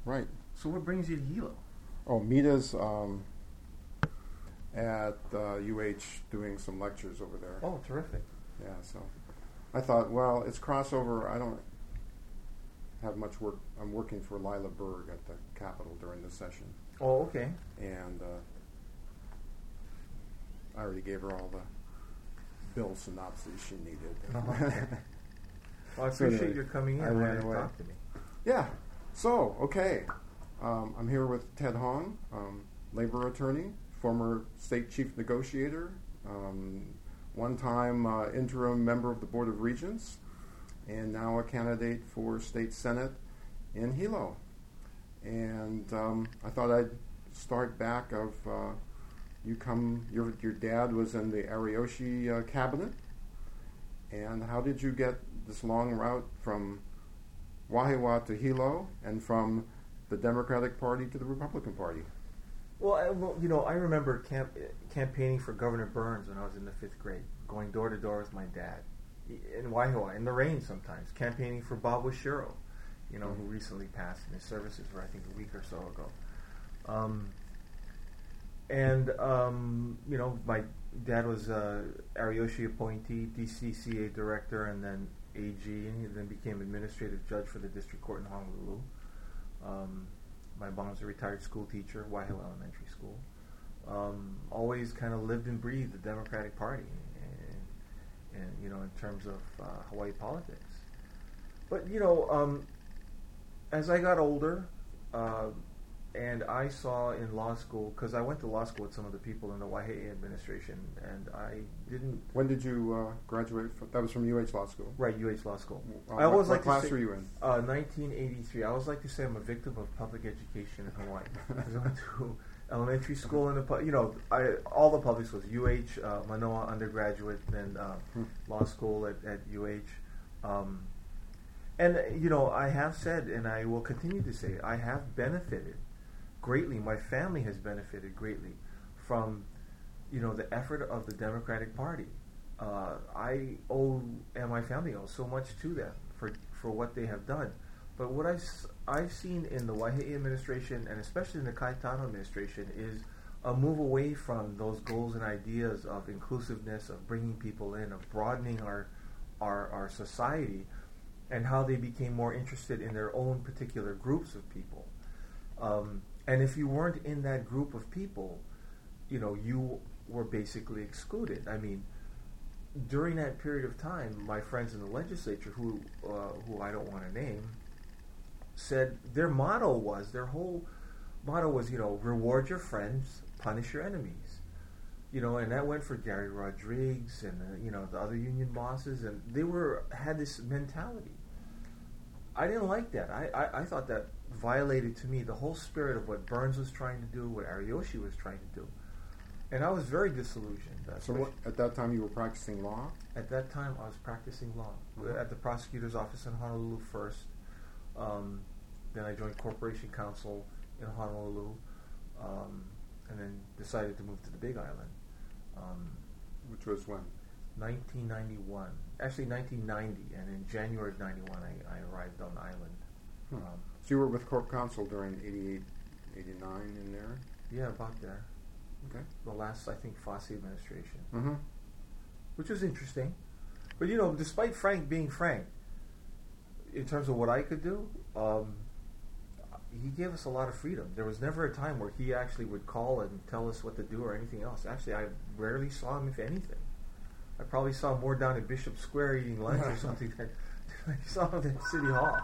Right. So what brings you to Hilo? Oh, Mita's at UH doing some lectures over there. Oh, terrific. Yeah, so I thought, well, it's crossover. I don't have much work. I'm working for Lila Berg at the Capitol during the session. Oh, okay. And I already gave her all the bill synopses she needed. Okay. Well, I appreciate your coming in and talk to me. Yeah. So, okay. I'm here with Ted Hong, labor attorney, former state chief negotiator, one-time interim member of the Board of Regents, and now a candidate for state senate in Hilo. And I thought I'd start back of your dad was in the Ariyoshi cabinet, and how did you get this long route from Wahiawa to Hilo and from the Democratic Party to the Republican Party? Well, I remember campaigning for Governor Burns when I was in the 5th grade, going door to door with my dad in Wahiawa, in the rain sometimes, campaigning for Bob Washiro, who recently passed, and his services were, I think, a week or so ago. My dad was Ariyoshi appointee, DCCA director, and then AG, and he then became administrative judge for the district court in Honolulu. My mom was a retired school teacher, Wahiawa Elementary School. Always kind of lived and breathed the Democratic Party, and in terms of Hawaii politics. But as I got older, and I saw in law school, because I went to law school with some of the people in the Waihe'i administration, and I didn't... When did you graduate? That was from UH Law School? Right, UH Law School. I always what class were you in? 1983. I always like to say I'm a victim of public education in Hawaii. Because I went to elementary school and all the public schools, UH, Manoa undergraduate, then law school at UH. And I have said, and I will continue to say, I have benefited greatly. My family has benefited greatly from, the effort of the Democratic Party. I owe, and my family owes, so much to them for what they have done. But what I've seen in the Waihe'i administration, and especially in the Kaitano administration, is a move away from those goals and ideas of inclusiveness, of bringing people in, of broadening our society, and how they became more interested in their own particular groups of people. And if you weren't in that group of people, you were basically excluded. I mean, during that period of time, my friends in the legislature, who I don't want to name, said their whole motto was, reward your friends, punish your enemies. And that went for Gary Rodriguez and the other union bosses, and they had this mentality. I didn't like that. I thought that violated to me the whole spirit of what Burns was trying to do, what Ariyoshi was trying to do, and I was very disillusioned. So at that time you were practicing law? At that time I was practicing law at the prosecutor's office in Honolulu first. Then I joined Corporation Counsel in Honolulu, and then decided to move to the Big Island. Which was when? 1991. Actually, 1990. And in January of 91, I arrived on the island. So you were with Corp Counsel during 88, 89 in there? Yeah, about there. Okay. The last, I think, Fosse administration. Mm-hmm. Which was interesting. But, despite Frank being Frank, in terms of what I could do, he gave us a lot of freedom. There was never a time where he actually would call and tell us what to do or anything else. Actually, I rarely saw him, if anything. I probably saw him more down at Bishop Square eating lunch or something than I saw him at City Hall.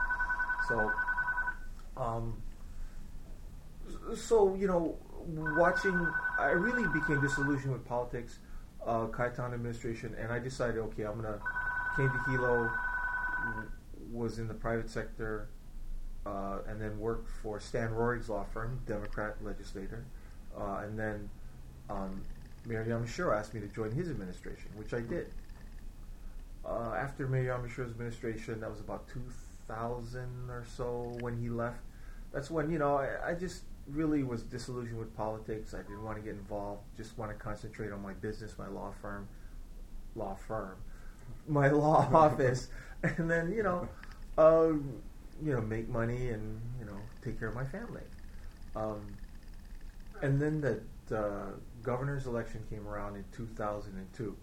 So, watching, I really became disillusioned with politics, Kaitano administration, and I decided, okay, came to Hilo, was in the private sector, and then worked for Stan Rorig's law firm, Democrat legislator, and then Mayor Yamashiro asked me to join his administration, which I did. After Mayor Yamashiro's administration, that was about 2000 or so when he left. That's when, I just really was disillusioned with politics. I didn't want to get involved, just want to concentrate on my business, my my law office, and then, make money and, take care of my family. And then the governor's election came around in 2002.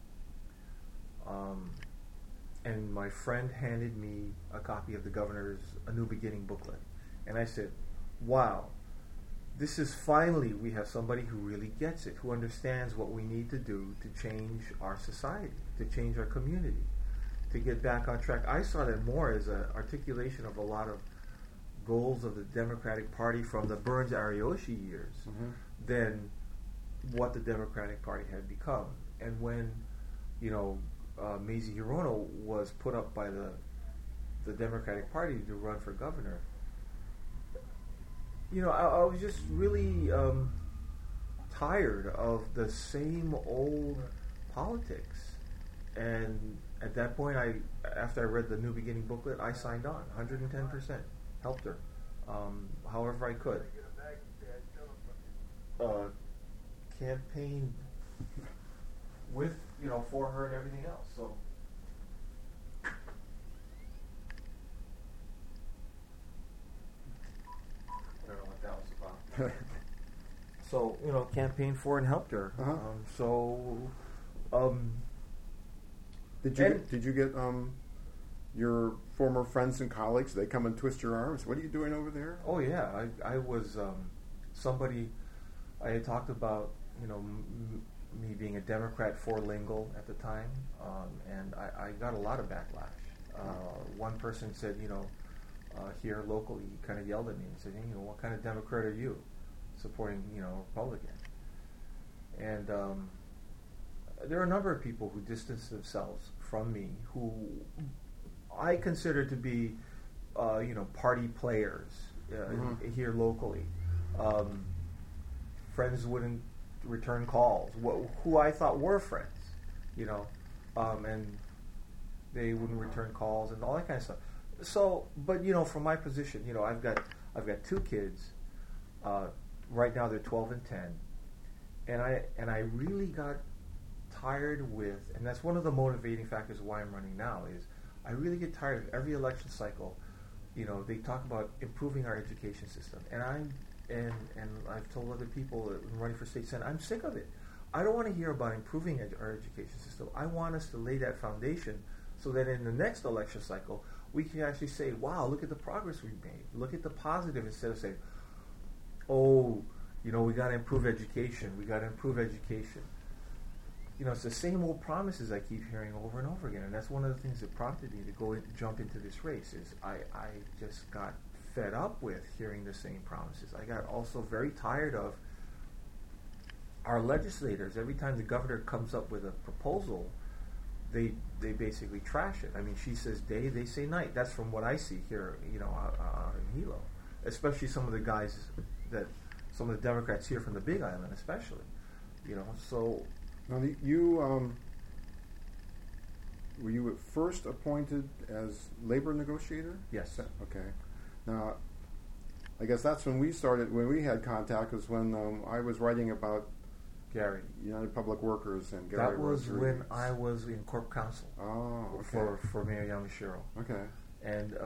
And my friend handed me a copy of the governor's A New Beginning booklet. And I said, wow, this is finally, we have somebody who really gets it, who understands what we need to do to change our society, to change our community, to get back on track. I saw that more as an articulation of a lot of goals of the Democratic Party from the Burns-Ariyoshi years than what the Democratic Party had become. And when, Mazie Hirono was put up by the Democratic Party to run for governor, I was just really tired of the same old politics. And at that point, after I read the New Beginning booklet, I signed on 110%. Helped her, however I could. Campaign with, for her and everything else. So. I don't know what that was about. So, campaigned for and helped her. Did you get your former friends and colleagues? They come and twist your arms. What are you doing over there? Oh yeah, I was somebody. I had talked about me being a Democrat for Lingle at the time, and I got a lot of backlash. One person said, here locally, he kind of yelled at me and said, what kind of Democrat are you supporting, Republican? And there are a number of people who distanced themselves from me who I consider to be, party players here locally. Friends wouldn't return calls, who I thought were friends, and they wouldn't return calls and all that kind of stuff. So, but from my position, I've got 2 kids. Right now they're 12 and 10, and I really got tired with, and that's one of the motivating factors why I'm running now, is I really get tired of every election cycle. They talk about improving our education system, and I've told other people that I'm running for state senate, I'm sick of it. I don't want to hear about improving our education system. I want us to lay that foundation so that in the next election cycle we can actually say, wow, look at the progress we've made. Look at the positive, instead of saying, oh, we got to improve education. We got to improve education. It's the same old promises I keep hearing over and over again, and that's one of the things that prompted me to jump into this race. Is I just got fed up with hearing the same promises. I got also very tired of our legislators. Every time the governor comes up with a proposal, they basically trash it. I mean, she says day, they say night. That's from what I see here, in Hilo, especially some of the guys some of the Democrats here from the Big Island, especially, So. Now, you were you at first appointed as labor negotiator? Yes. Okay. Now, I guess that's when we had contact, was when I was writing about Gary, United Public Workers, and Gary. That was Rodriguez. when I was in Corp Council. Oh, okay. For Mayor Yamashiro. Okay. And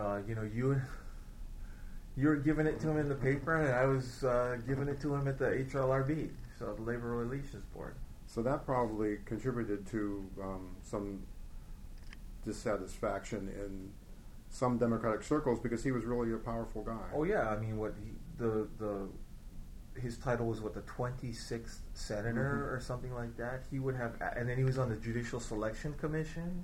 you were giving it to him in the paper, and I was giving it to him at the HLRB, so the Labor Relations Board. So that probably contributed to some dissatisfaction in some Democratic circles, because he was really a powerful guy. Oh yeah, I mean, his title was the 26th senator or something like that. He would have, and then he was on the Judicial Selection Commission.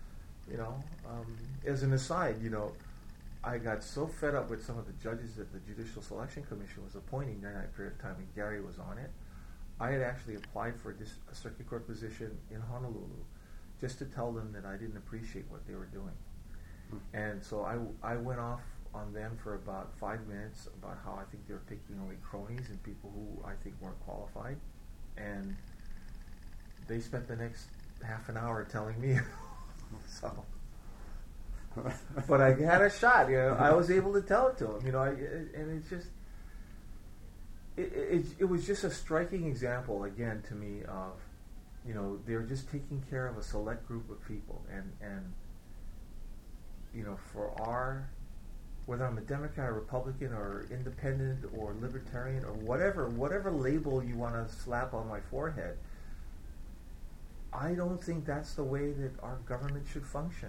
As an aside, I got so fed up with some of the judges that the Judicial Selection Commission was appointing during that period of time, and Gary was on it. I had actually applied for a circuit court position in Honolulu just to tell them that I didn't appreciate what they were doing. And so I went off on them for about 5 minutes about how I think they were taking away cronies and people who I think weren't qualified. And they spent the next half an hour telling me. So, but I had a shot. I was able to tell it to them. And it's just. It was just a striking example, again, to me of, they're just taking care of a select group of people, and for our whether I'm a Democrat or Republican or independent or libertarian or whatever label you want to slap on my forehead, I don't think that's the way that our government should function.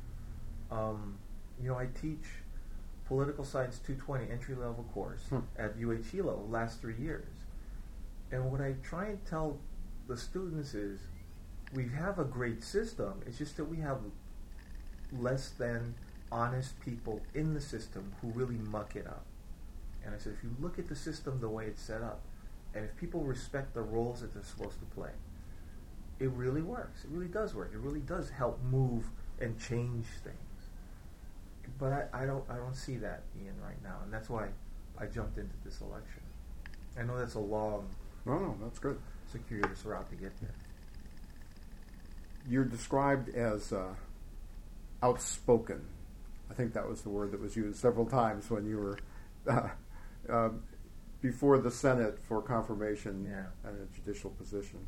I teach Political Science 220 entry-level course at UH Hilo the last 3 years. And what I try and tell the students is, we have a great system, it's just that we have less than honest people in the system who really muck it up. And I said, if you look at the system the way it's set up, and if people respect the roles that they're supposed to play, it really works. It really does work. It really does help move and change things. But I don't see that, Ian, right now, and that's why I jumped into this election. I know that's a long, No, that's good. circuitous route to get there. You're described as outspoken. I think that was the word that was used several times when you were before the Senate for confirmation and a judicial position.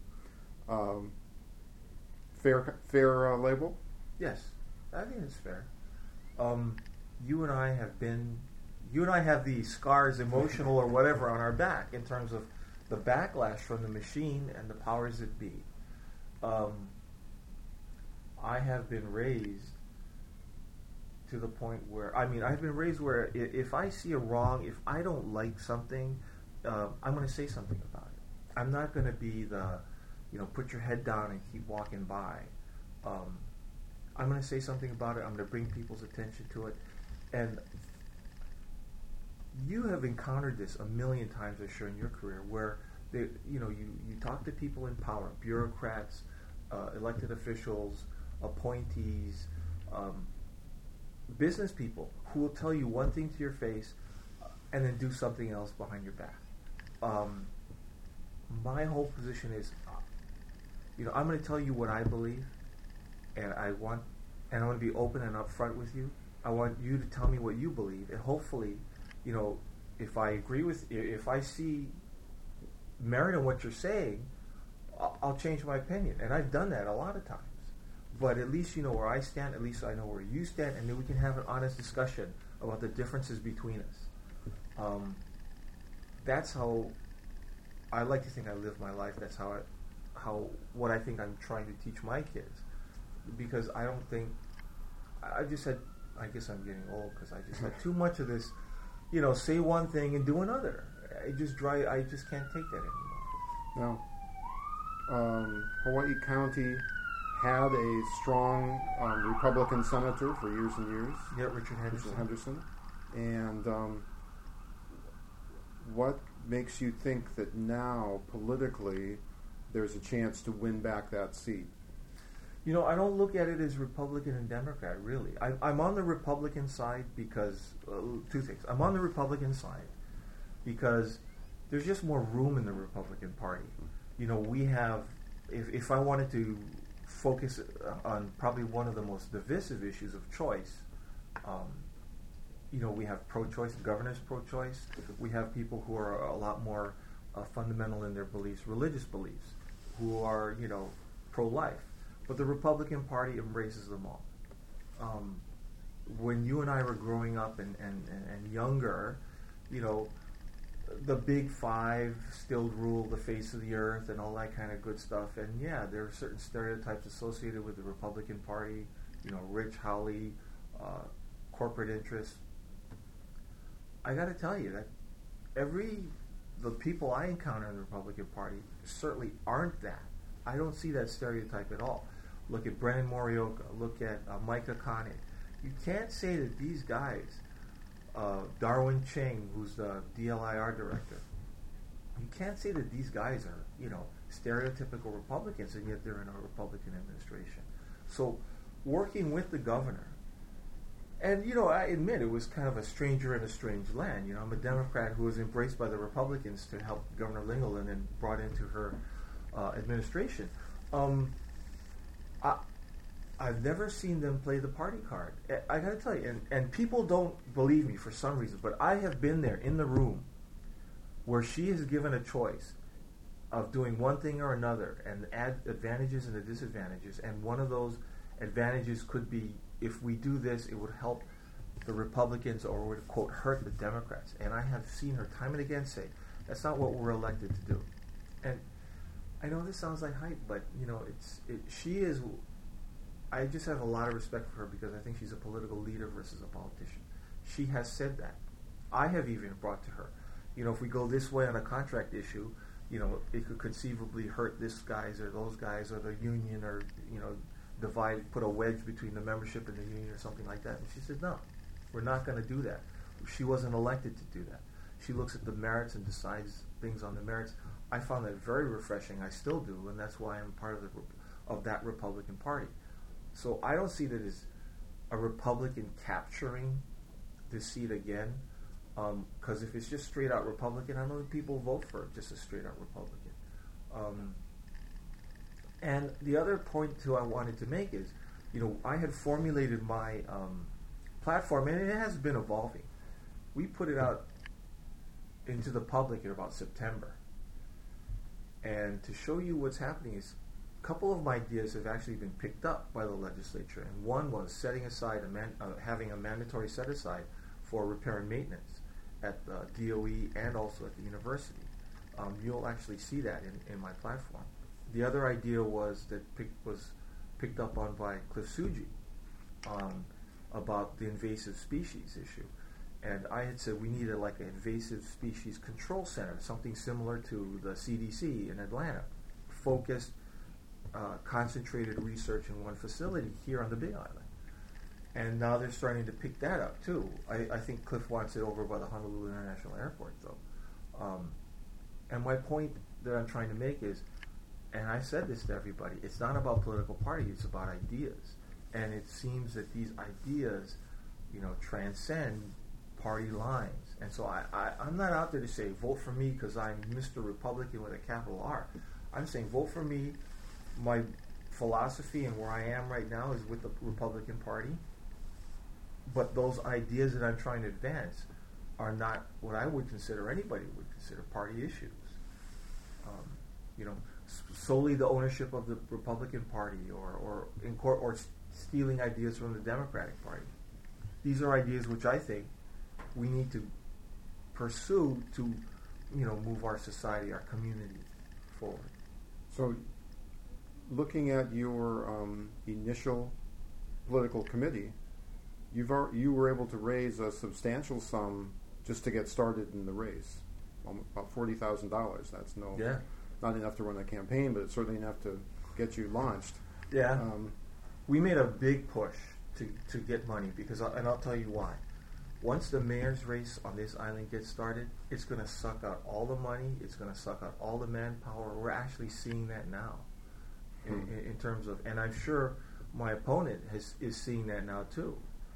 Fair label? Yes, I think it's fair. You and I have the scars, emotional or whatever, on our back in terms of the backlash from the machine and the powers that be. I have been raised to the point where, I've been raised where if I see a wrong, if I don't like something, I'm going to say something about it. I'm not going to be the, put your head down and keep walking by. I'm going to say something about it. I'm going to bring people's attention to it. And you have encountered this a million times, I'm sure, in your career, where you talk to people in power, bureaucrats, elected officials, appointees, business people who will tell you one thing to your face and then do something else behind your back. My whole position is, I'm going to tell you what I believe, and I want to be open and upfront with you. I want you to tell me what you believe, and hopefully, if I agree with, if I see merit in what you're saying, I'll change my opinion, and I've done that a lot of times. But at least you know where I stand. At least I know where you stand, and then we can have an honest discussion about the differences between us. That's how I like to think I live my life. That's what I think I'm trying to teach my kids. Because I don't think I guess I'm getting old because I just had too much of this, say one thing and do another. I just can't take that anymore. Now, Hawaii County had a strong Republican senator for years and years. Yeah, Richard Henderson. And what makes you think that now, politically, there's a chance to win back that seat? I don't look at it as Republican and Democrat, really. I'm on the Republican side because, two things. I'm on the Republican side because there's just more room in the Republican Party. We have, if I wanted to focus on probably one of the most divisive issues of choice, we have pro-choice, governors pro-choice. We have people who are a lot more fundamental in their beliefs, religious beliefs, who are, pro-life. But the Republican Party embraces them all. When you and I were growing up and younger, the big five still rule the face of the earth and all that kind of good stuff. And yeah, there are certain stereotypes associated with the Republican Party, Rich Howley, corporate interests. I got to tell you that the people I encounter in the Republican Party certainly aren't that. I don't see that stereotype at all. Look at Brennan Morioka. Look at Micah Connick. You can't say that these guys, Darwin Ching, who's the DLIR director, you can't say that these guys are, stereotypical Republicans, and yet they're in a Republican administration. So, working with the governor, and I admit it was kind of a stranger in a strange land. I'm a Democrat who was embraced by the Republicans to help Governor Lingle and then brought into her administration. I've never seen them play the party card. I got to tell you, and people don't believe me for some reason, but I have been there in the room where she is given a choice of doing one thing or another, and add advantages and the disadvantages. And one of those advantages could be, if we do this, it would help the Republicans or would, quote, hurt the Democrats. And I have seen her time and again say, that's not what we're elected to do. And I know this sounds like hype, but, she is, I just have a lot of respect for her because I think she's a political leader versus a politician. She has said that. I have even brought to her, if we go this way on a contract issue, it could conceivably hurt this guys or those guys or the union or, put a wedge between the membership and the union or something like that. And she said, no, we're not going to do that. She wasn't elected to do that. She looks at the merits and decides things on the merits. I found that very refreshing. I still do, and that's why I'm part of that Republican Party. So I don't see that as a Republican capturing this seat again, because if it's just straight out Republican, I don't think people vote for it, just a straight out Republican. And the other point too I wanted to make is, I had formulated my platform, and it has been evolving. We put it out into the public in about September. And to show you what's happening is a couple of my ideas have actually been picked up by the legislature. And one was setting aside having a mandatory set aside for repair and maintenance at the DOE and also at the university. You'll actually see that in my platform. The other idea was picked up on by Cliff Suji about the invasive species issue. And I had said we needed like an invasive species control center, something similar to the CDC in Atlanta, focused, concentrated research in one facility here on the Big Island. And now they're starting to pick that up too. I think Cliff wants it over by the Honolulu International Airport though. And my point that I'm trying to make is, and I said this to everybody, it's not about political party, it's about ideas. And it seems that these ideas, transcend party lines. And so I'm not out there to say, vote for me because I'm Mr. Republican with a capital R. I'm saying, vote for me. My philosophy and where I am right now is with the Republican Party. But those ideas that I'm trying to advance are not what I would consider, anybody would consider, party issues. Solely the ownership of the Republican Party or stealing ideas from the Democratic Party. These are ideas which I think we need to pursue to, move our society, our community forward. So, looking at your initial political committee, you were able to raise a substantial sum just to get started in the race, about $40,000. That's not enough to run a campaign, but it's certainly enough to get you launched. Yeah, we made a big push to get money and I'll tell you why. Once the mayor's race on this island gets started, it's going to suck out all the money. It's going to suck out all the manpower. We're actually seeing that now, in terms of, and I'm sure my opponent is seeing that now too.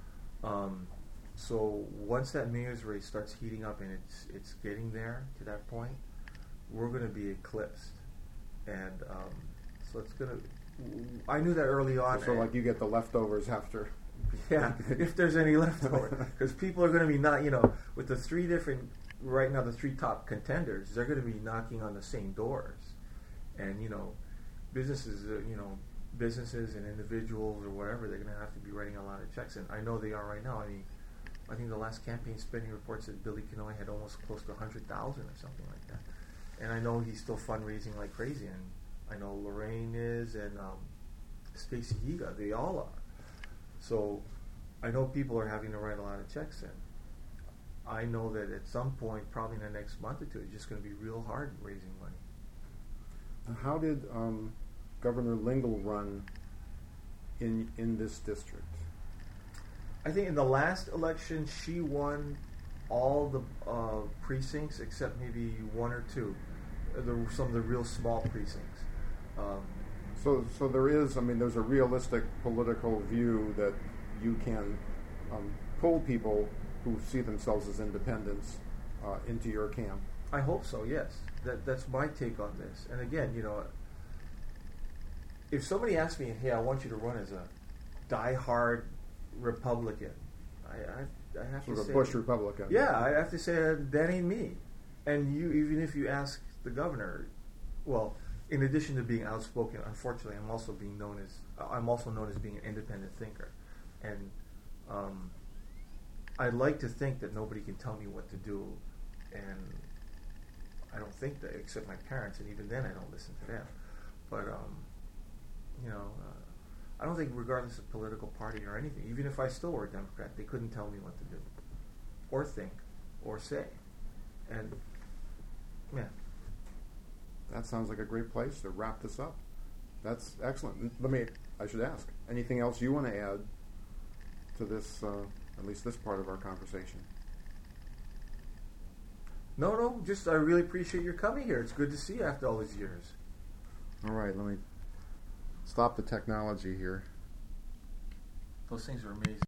So once that mayor's race starts heating up and it's getting there to that point, we're going to be eclipsed, and so it's going to. I knew that early on. So like you get the leftovers after. Yeah, if there's any leftover, because people are going to be with the three top contenders, they're going to be knocking on the same doors, and businesses and individuals or whatever, they're going to have to be writing a lot of checks, and I know they are right now. I mean, I think the last campaign spending report said Billy Kenoi had almost close to $100,000 or something like that, and I know he's still fundraising like crazy, and I know Lorraine is, and Stacey Higa, they all are. So I know people are having to write a lot of checks in. I know that at some point, probably in the next month or two, it's just going to be real hard raising money. How did Governor Lingle run in this district? I think in the last election, she won all the precincts except maybe one or two. Some of the real small precincts. So there is, there's a realistic political view that you can pull people who see themselves as independents into your camp. I hope so, yes. That's my take on this. And again, if somebody asks me, hey, I want you to run as a diehard Republican, I have to say... a Bush Republican. Yeah, I have to say that ain't me. And even if you ask the governor, well... In addition to being outspoken, unfortunately, I'm also known as being an independent thinker, and I'd like to think that nobody can tell me what to do, and I don't think that, except my parents, and even then I don't listen to them. But I don't think, regardless of political party or anything, even if I still were a Democrat, they couldn't tell me what to do, or think, or say. And yeah, that sounds like a great place to wrap this up. That's excellent. I should ask, anything else you want to add to this, at least this part of our conversation? No, just I really appreciate your coming here. It's good to see you after all these years. All right, let me stop the technology here. Those things are amazing.